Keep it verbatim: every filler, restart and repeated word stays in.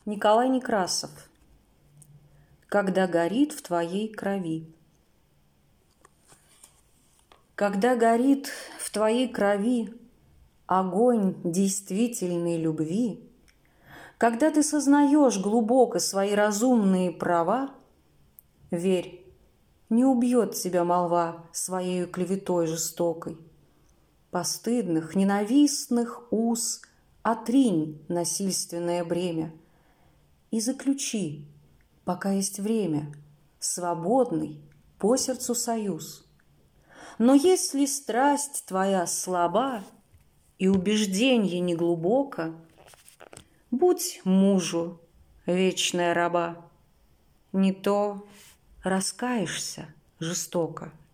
Николай Некрасов. Когда горит в твоей крови. Когда горит в твоей крови огонь действительной любви, когда ты сознаешь глубоко свои разумные права, верь, не убьет тебя молва своею клеветой жестокой. Постыдных, ненавистных уз отринь насильственное бремя и заключи, пока есть время, свободный по сердцу союз. Но если страсть твоя слаба и убежденье неглубоко, будь мужу вечная раба, не то раскаешься жестоко.